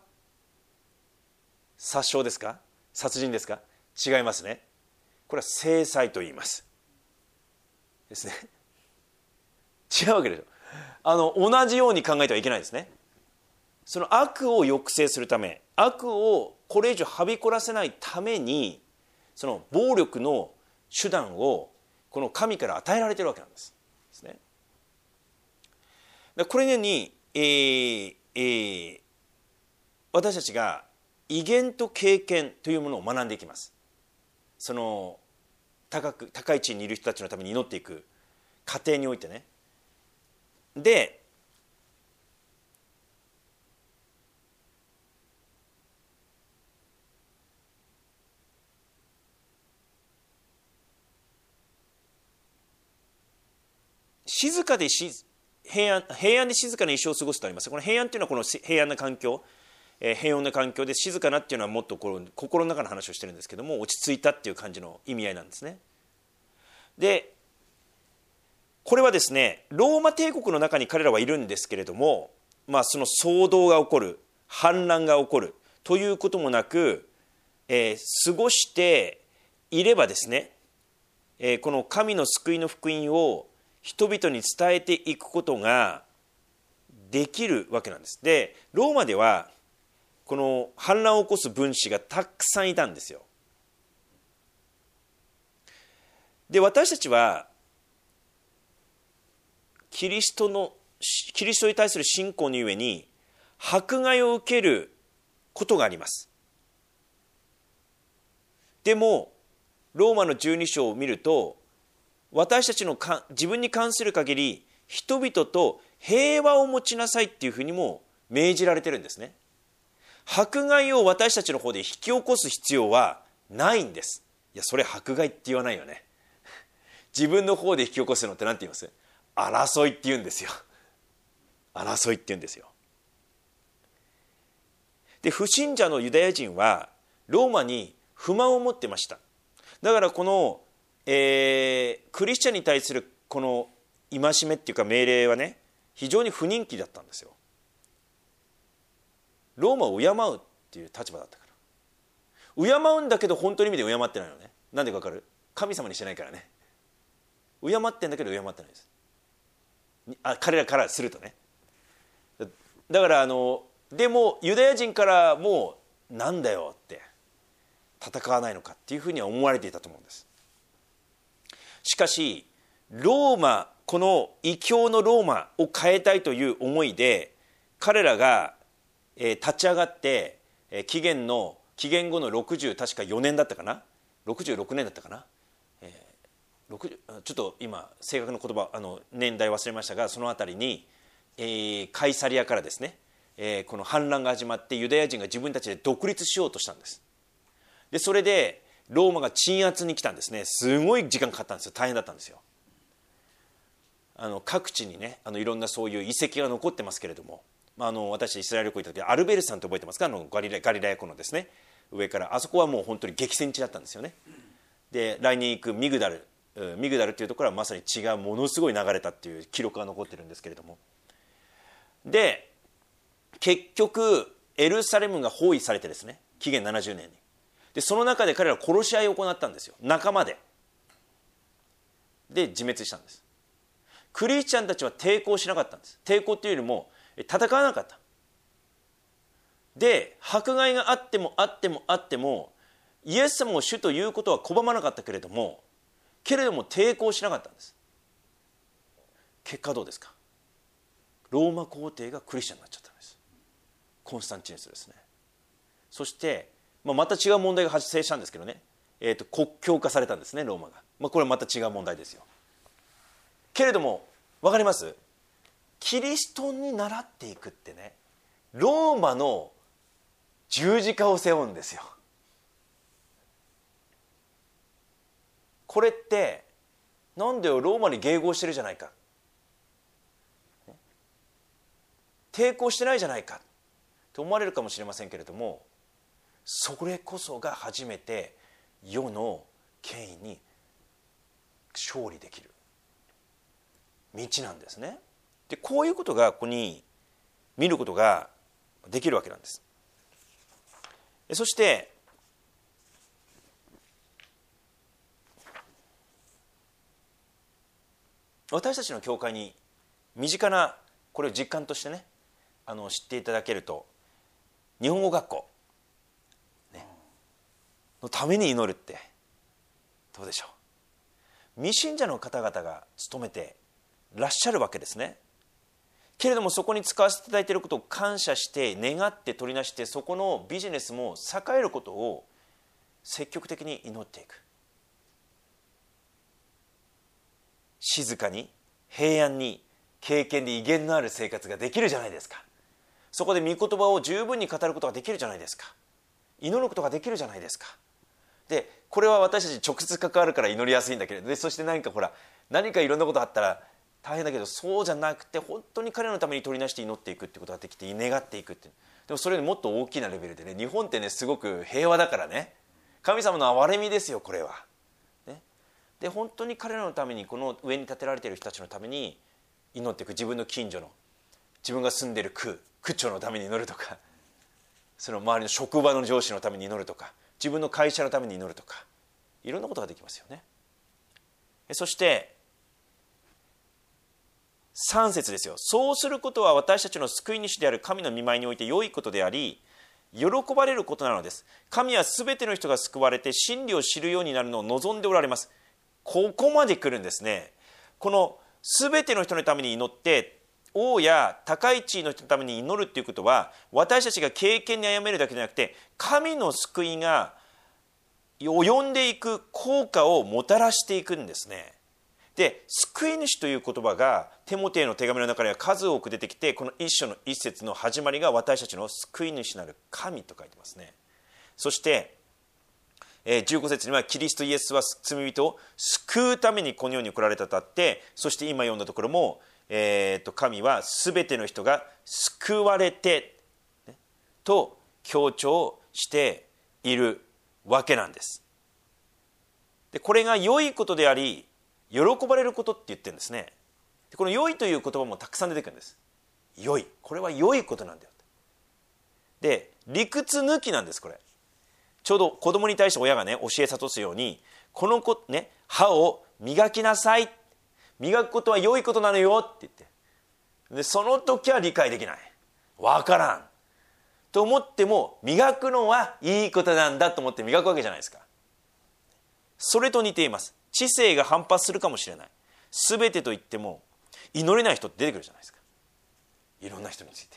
殺傷ですか？殺人ですか？違いますね。これは制裁と言いますですね。違うわけでしょ。同じように考えてはいけないですね。その悪を抑制するため、悪をこれ以上はびこらせないために、その暴力の手段をこの神から与えられているわけなんですね。これに、私たちが威厳と経験というものを学んでいきます。その高い位置にいる人たちのために祈っていく過程においてね。で、静かで平安で静かな一生を過ごすとあります。この平安というのはこの平安な環境、平穏な環境で、静かなっていうのはもっとこう心の中の話をしてるんですけども、落ち着いたっていう感じの意味合いなんですね。で、これはですね、ローマ帝国の中に彼らはいるんですけれども、その騒動が起こる、反乱が起こるということもなく、過ごしていればですね、この神の救いの福音を人々に伝えていくことができるわけなんです。で、ローマではこの反乱を起こす分子がたくさんいたんですよ。で、私たちはキリストに対する信仰のゆえに迫害を受けることがあります。でもローマの12章を見ると、私たちの自分に関する限り人々と平和を持ちなさいっていうふうにも命じられてるんですね。迫害を私たちの方で引き起こす必要はないんです。いや、それ迫害って言わないよね。自分の方で引き起こすのって何て言います？争いって言うんですよ。争いって言うんですよ。で、不信者のユダヤ人はローマに不満を持ってました。だからこの、クリスチャンに対するこの戒めっていうか命令はね、非常に不人気だったんですよ。ローマを敬うっていう立場だったから。敬うんだけど本当の意味で敬ってないのね。なんでか分かる？神様にしてないからね。敬ってんだけど敬ってないです。彼らからするとね。だからでもユダヤ人からもなんだよって戦わないのかっていうふうには思われていたと思うんです。しかしローマこの異教のローマを変えたいという思いで彼らが立ち上がって、紀元後の60確か4年だったかな、66年だったかな、ちょっと今正確な言葉年代忘れましたが、そのあたりに、カイサリアからですね、この反乱が始まってユダヤ人が自分たちで独立しようとしたんです。でそれでローマが鎮圧に来たんですね。すごい時間かかったんですよ。大変だったんですよ。各地にねいろんなそういう遺跡が残ってますけれども、私イスラエル旅行行った時アルベルサンって覚えてますか、ガリラヤ湖のですね上から、あそこはもう本当に激戦地だったんですよね。で来年行くミグダルっていうところはまさに血がものすごい流れたっていう記録が残ってるんですけれども、で結局エルサレムが包囲されてですね、紀元70年にでその中で彼らは殺し合いを行ったんですよ、仲間で自滅したんです。クリスチャンたちは抵抗しなかったんです。抵抗というよりも戦わなかった。で迫害があってもイエス様を主ということは拒まなかったけれども抵抗しなかったんです。結果どうですか。ローマ皇帝がクリスチャンになっちゃったんです。コンスタンチヌスですね。そして、また違う問題が発生したんですけどね、国教化されたんですねローマが、これはまた違う問題ですよ。けれども分かります、キリストに倣っていくってね、ローマの十字架を背負うんですよ。これってなんでローマに迎合してるじゃないか、抵抗してないじゃないかと思われるかもしれませんけれども、それこそが初めて世の権威に勝利できる道なんですね。でこういうことがここに見ることができるわけなんです。そして私たちの教会に身近なこれを実感としてね知っていただけると、日本語学校、ね、のために祈るってどうでしょう。未信者の方々が務めてらっしゃるわけですね。けれどもそこに使わせていただいていることを感謝して願って取りなして、そこのビジネスも栄えることを積極的に祈っていく。静かに平安に経験で威厳のある生活ができるじゃないですか。そこで御言葉を十分に語ることができるじゃないですか。祈ることができるじゃないですか。でこれは私たち直接関わるから祈りやすいんだけれど、そして何かいろんなことあったら大変だけど、そうじゃなくて本当に彼らのために取りなして祈っていくってことができて願っていくって、でもそれよりもっと大きなレベルでね、日本ってねすごく平和だからね、神様の憐れみですよこれは、ね、で本当に彼らのためにこの上に立てられている人たちのために祈っていく。自分の近所の自分が住んでいる区長のために祈るとか、その周りの職場の上司のために祈るとか、自分の会社のために祈るとか、いろんなことができますよね。そして3節ですよ。そうすることは私たちの救い主である神の御前において良いことであり、喜ばれることなのです。神はすべての人が救われて真理を知るようになるのを望んでおられます。ここまで来るんですね。このすべての人のために祈って、王や高い地位の人のために祈るっていうことは、私たちが経験に歩めるだけじゃなくて、神の救いが及んでいく効果をもたらしていくんですね。で救い主という言葉がテモテへの手紙の中には数多く出てきて、この一章の一節の始まりが私たちの救い主なる神と書いてますね。そして15節にはキリストイエスは罪人を救うためにこの世に来られたとあって、そして今読んだところも、神はすべての人が救われて、ね、と強調しているわけなんです。でこれが良いことであり喜ばれることって言ってるんですね。でこの良いという言葉もたくさん出てくるんです。良い、これは良いことなんだよ。で理屈抜きなんです。これちょうど子供に対して親がね教え諭すように、この子ね歯を磨きなさい、磨くことは良いことなのよって言って、でその時は理解できない、わからんと思っても、磨くのはいいことなんだと思って磨くわけじゃないですか。それと似ています。知性が反発するかもしれない。 全てといっても祈れない人って出てくるじゃないですか。いろんな人について。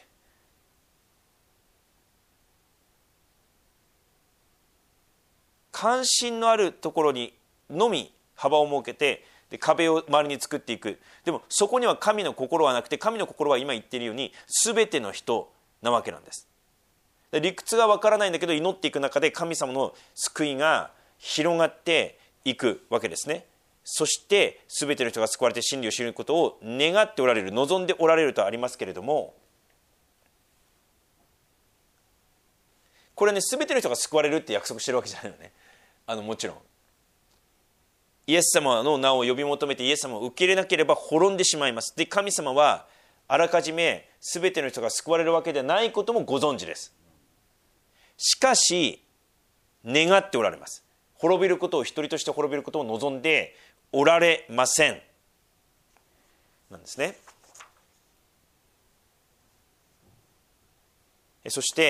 関心のあるところにのみ幅を設けて、で壁を周りに作っていく。でもそこには神の心はなくて、神の心は今言っているように全ての人なわけなんです。で理屈がわからないんだけど、祈っていく中で神様の救いが広がっていくわけですね。そして全ての人が救われて真理を知ることを願っておられる、望んでおられるとありますけれども、これね、全ての人が救われるって約束してるわけじゃないのね。もちろんイエス様の名を呼び求めてイエス様を受け入れなければ滅んでしまいます。で神様はあらかじめ全ての人が救われるわけではないこともご存知です。しかし願っておられます。滅びることを、一人として滅びることを望んでおられませんなんですね。そして、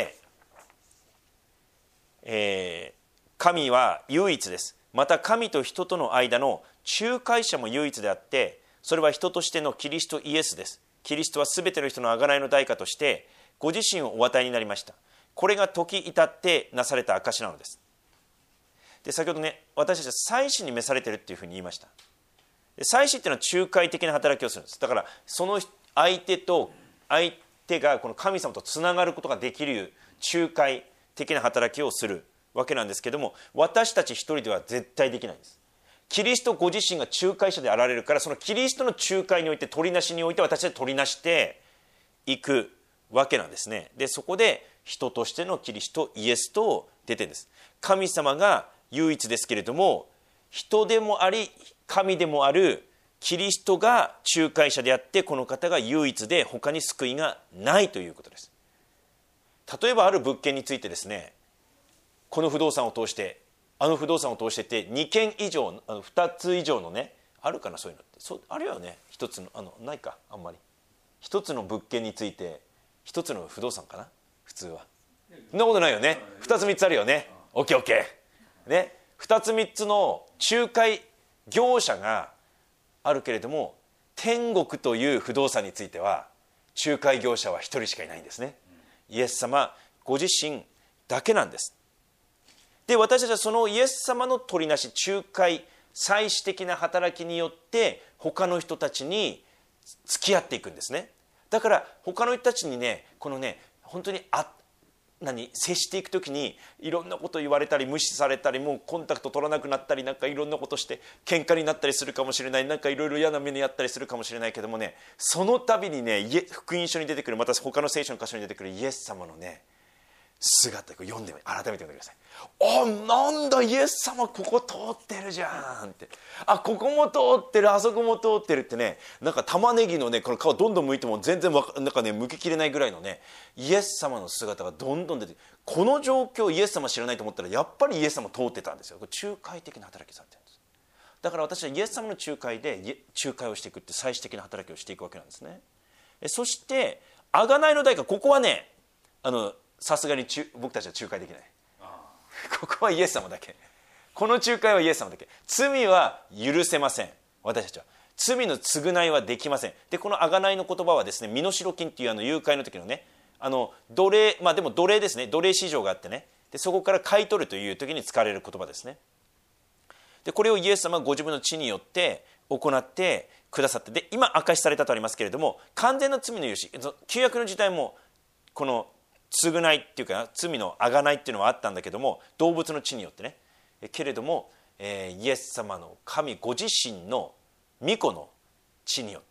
神は唯一です。また神と人との間の仲介者も唯一であって、それは人としてのキリストイエスです。キリストはすべての人の贖いの代価としてご自身をお与えになりました。これが時至ってなされた証なのです。で先ほどね、私たちは祭司に召されているっていうふうに言いました。で祭司っていうのは仲介的な働きをするんです。だからその相手がこの神様とつながることができる仲介的な働きをするわけなんですけども、私たち一人では絶対できないんです。キリストご自身が仲介者であられるから、そのキリストの仲介において、取りなしにおいて私たち取りなしていくわけなんですね。でそこで人としてのキリストイエスと出てるんです。神様が唯一ですけれども、人でもあり神でもあるキリストが仲介者であって、この方が唯一で他に救いがないということです。例えばある物件についてですね、この不動産を通してあの不動産を通してって2件以上2つ以上のね、あるかな、そういうのって。そうあるよね。一つのないか、あんまり。一つの物件について一つの不動産かな、普通は。そんなことないよね。2つ3つあるよね。OKOK、ね、2つ3つの仲介業者があるけれども、天国という不動産については仲介業者は1人しかいないんですね。イエス様ご自身だけなんです。で私たちはそのイエス様の取りなし、仲介祭司的な働きによって他の人たちに付き合っていくんですね。だから他の人たちにね、このね、本当に接していくときにいろんなこと言われたり無視されたり、もうコンタクト取らなくなったり、なんかいろんなことして喧嘩になったりするかもしれない、なんかいろいろ嫌な目にあったりするかもしれないけどもね、その度にね、福音書に出てくる、また他の聖書の箇所に出てくるイエス様のね姿を読んで改めて読んでください。なんだイエス様ここ通ってるじゃんって、ここも通ってる、あそこも通ってるってね、なんか玉ねぎのねこの皮どんどん剥いても全然なんかね剥ききれないぐらいのねイエス様の姿がどんどん出て、この状況イエス様知らないと思ったらやっぱりイエス様通ってたんですよ。これ仲介的な働きされてるんです。だから私はイエス様の仲介で仲介をしていくって祭司的な働きをしていくわけなんですね。そして贖いの代価、ここはねさすがに僕たちは仲介できない。ここはイエス様だけ。この仲介はイエス様だけ。罪は許せません。私たちは罪の償いはできません。でこの贖いの言葉はですね、身代金っていう誘拐の時のね奴隷、でも奴隷ですね、奴隷市場があってね、でそこから買い取るという時に使われる言葉ですね。でこれをイエス様がご自分の血によって行ってくださって、で今証しされたとありますけれども、完全な罪の許し、旧約の時代もこの償いっていうか罪の贖いっていうのはあったんだけども、動物の血によってね、けれども、イエス様の神ご自身の御子の血によって、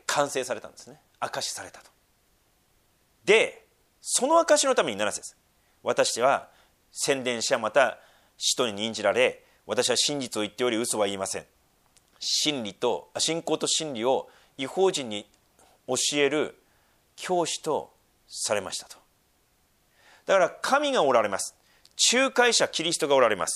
完成されたんですね。証しされたと。でその証しのために7節です。私は宣伝者また使徒に任じられ、私は真実を言っており嘘は言いません。信仰と真理を異邦人に教える教師とされましたと。だから神がおられます。仲介者キリストがおられます。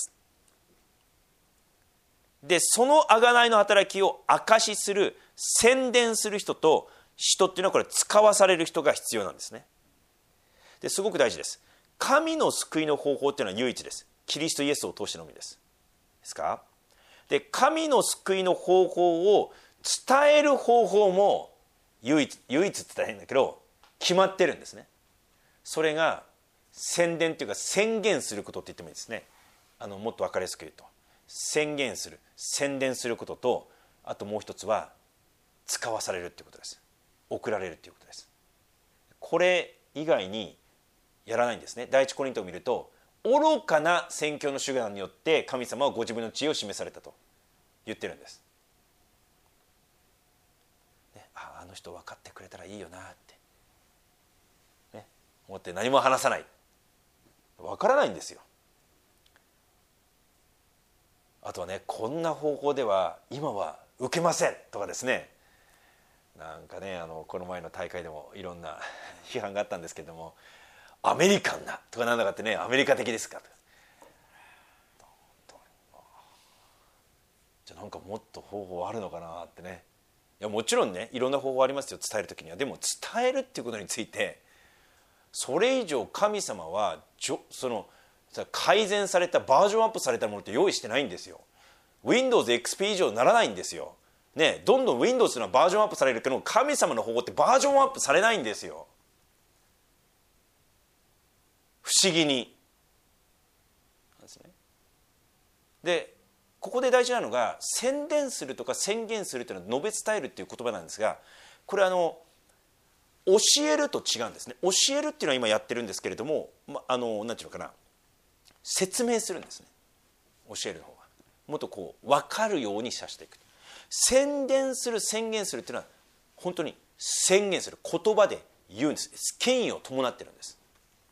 でその贖いの働きを証しする、宣伝する人と人っていうのはこれ使わされる人が必要なんですね。ですごく大事です。神の救いの方法っていうのは唯一です。キリストイエスを通してのみです。ですか。 で神の救いの方法を伝える方法も唯一って言ったら変だけど決まってるんですね。それが宣伝というか宣言することって言ってもいいですね。もっと分かりやすく言うと宣言する宣伝することと、あともう一つは使わされるっていうことです。送られるっていうことです。これ以外にやらないんですね。第一コリントを見ると、愚かな宣教の手段によって神様はご自分の知恵を示されたと言ってるんです。あの人分かってくれたらいいよなって、ね、思って何も話さない。分からないんですよ。あとはね、こんな方法では今は受けませんとかですね、なんかね、この前の大会でもいろんな批判があったんですけども、アメリカンなとかなんだかってね、アメリカ的ですかとか、じゃあなんかもっと方法あるのかなってね。いやもちろんね、いろんな方法ありますよ、伝える時には。でも伝えるっていうことについてそれ以上神様はその改善されたバージョンアップされたものって用意してないんですよ。 Windows XP 以上にならないんですよ、ね、どんどん Windows というのはバージョンアップされるけど、神様の方法ってバージョンアップされないんですよ、不思議にでここで大事なのが宣伝するとか宣言するというのは述べ伝えるっていう言葉なんですが、これ教えると違うんですね。教えるっていうのは今やってるんですけれども、なんていうのかな、説明するんですね。教えるの方がもっとこう分かるようにさせていく。宣伝する宣言するっていうのは本当に宣言する、言葉で言うんです。権威を伴ってるんです。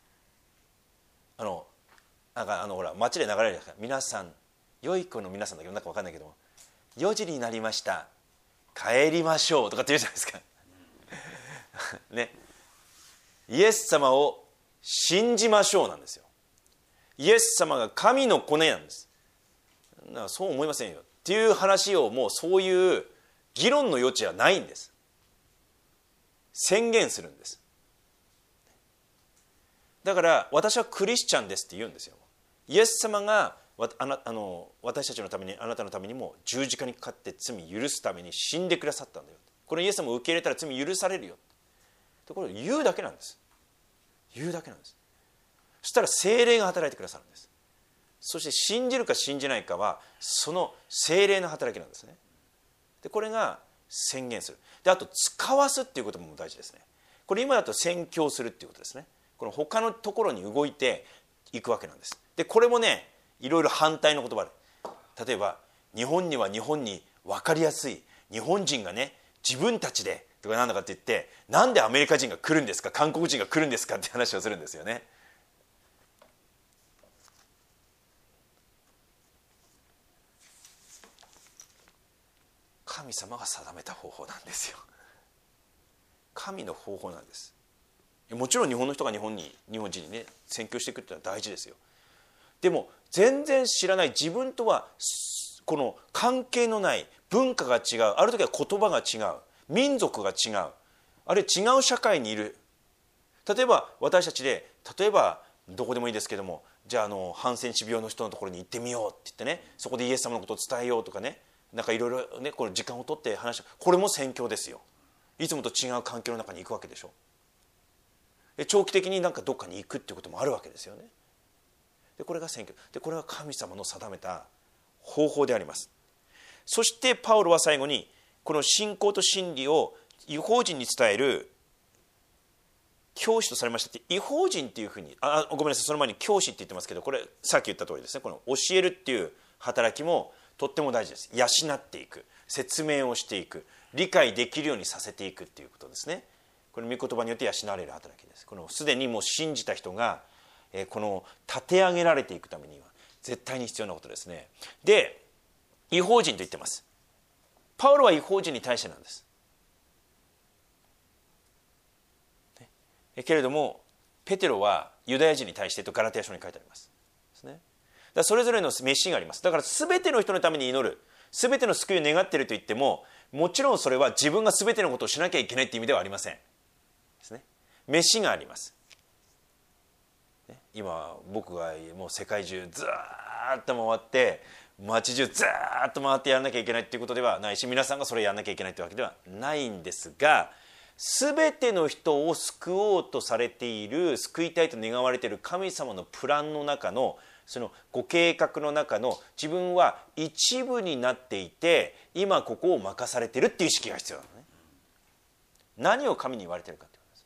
なんかほら街で流れる皆さん、良い子の皆さんだけどなんか分かんないけども、4時になりました帰りましょうとかって言うじゃないですかね、イエス様を信じましょうなんですよ。イエス様が神の子ねなんです。だからそう思いませんよっていう話を、もうそういう議論の余地はないんです。宣言するんです。だから私はクリスチャンですって言うんですよ。イエス様が私たちのために、あなたのためにも十字架にかかって罪許すために死んでくださったんだよ。これイエス様を受け入れたら罪許されるよ。これを言うだけなんです。言うだけなんです。そしたら聖霊が働いてくださるんです。そして信じるか信じないかはその聖霊の働きなんですね。でこれが宣言する。であと使わすっていうことも大事ですね。これ今だと宣教するっていうことですね。この他のところに動いていくわけなんです。でこれもね、いろいろ反対の言葉で、例えば日本には日本に分かりやすい日本人がね、自分たちでとかなんだかって言って、なんでアメリカ人が来るんですか、韓国人が来るんですかって話をするんですよね。神様が定めた方法なんですよ。神の方法なんです。もちろん日本の人が日本人にね宣教していくっていうのは大事ですよ。でも全然知らない、自分とはこの関係のない文化が違う、ある時は言葉が違う、民族が違う、あるいは違う社会にいる。例えば私たちで、例えばどこでもいいですけども、じゃあハンセン氏病の人のところに行ってみようって言ってね、そこでイエス様のことを伝えようとかね、なんかいろいろね、これ時間を取って話して、これも宣教ですよ。いつもと違う環境の中に行くわけでしょ。で長期的になんかどっかに行くっていうこともあるわけですよね。でこれが宣教で、これは神様の定めた方法であります。そしてパウロは最後にこの信仰と真理を異邦人に伝える教師とされましたって、異邦人っていうふうにごめんなさい、その前に教師って言ってますけど、これさっき言った通りですね。この教えるっていう働きもとっても大事です。養っていく、説明をしていく、理解できるようにさせていくっていうことですね。これ御言葉によって養われる働きです。このすでにもう信じた人がこの立て上げられていくためには絶対に必要なことですね。で異邦人と言ってます。パウロは異邦人に対してなんです。けれどもペテロはユダヤ人に対してとガラテヤ書に書いてありますですね。だからそれぞれの召しがあります。だから全ての人のために祈る、全ての救いを願っていると言っても、もちろんそれは自分が全てのことをしなきゃいけないという意味ではありませんですね。召しがあります。今僕がもう世界中ずーっと回って街中ずーっと回ってやらなきゃいけないっていうことではないし、皆さんがそれやらなきゃいけないってわけではないんですが、全ての人を救おうとされている、救いたいと願われている神様のプランの中の、そのご計画の中の自分は一部になっていて、今ここを任されているっていう意識が必要なのね。何を神に言われているかってことです。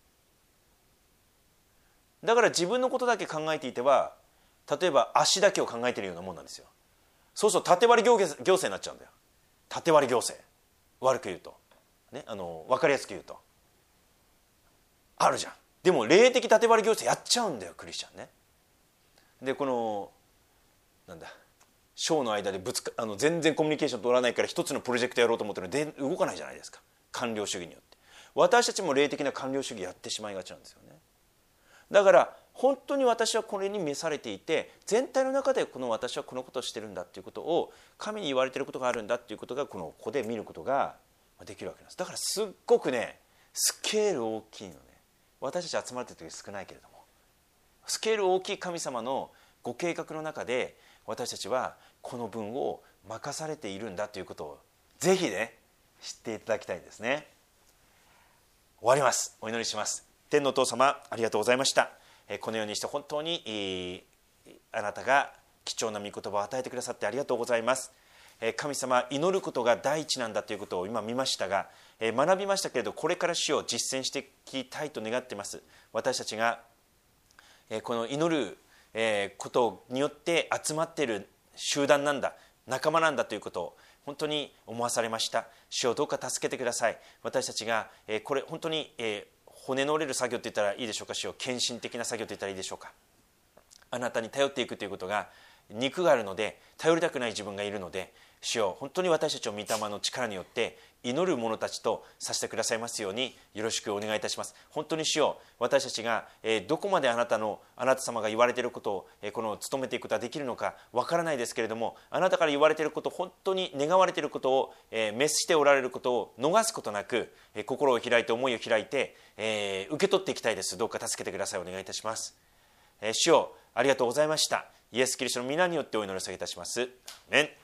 だから自分のことだけ考えていては、例えば足だけを考えているようなもんなんですよ。そうすると縦割り行政になっちゃうんだよ。縦割り行政、悪く言うとね、分かりやすく言うとあるじゃん。でも霊的縦割り行政やっちゃうんだよ、クリスチャンね。でこのなんだ、省の間で全然コミュニケーション取らないから一つのプロジェクトやろうと思ってるので動かないじゃないですか、官僚主義によって。私たちも霊的な官僚主義やってしまいがちなんですよね。だから本当に私はこれに召されていて、全体の中で私はこのことをしてるんだっていうことを、神に言われていることがあるんだっていうことがここで見ることができるわけなんです。だからすっごくね、スケール大きいのね。私たち集まっている時少ないけれども、スケール大きい神様のご計画の中で私たちはこの分を任されているんだということをぜひね知っていただきたいんですね。終わります。お祈りします。天のお父様、ありがとうございました。このようにして本当にあなたが貴重な御言葉を与えてくださってありがとうございます。神様、祈ることが第一なんだということを今見ましたが、学びましたけれど、これから主を実践していきたいと願っています。私たちがこの祈ることによって集まっている集団なんだ、仲間なんだということを本当に思わされました。主をどうか助けてください。私たちがこれ本当に骨の折れる作業と言ったらいいでしょうか。主を献身的な作業と言ったらいいでしょうか。あなたに頼っていくということが肉があるので、頼りたくない自分がいるので、主よ本当に私たちを御霊の力によって祈る者たちとさせてくださいますようによろしくお願いいたします。本当に主よ、私たちがどこまであなた様が言われていることを務めていくことができるのかわからないですけれども、あなたから言われていること、本当に願われていることを滅しておられることを逃すことなく、心を開いて思いを開いて受け取っていきたいです。どうか助けてください。お願いいたします。主よ、ありがとうございました。イエス・キリストの皆によってお祈りを下げいたします。アーメン。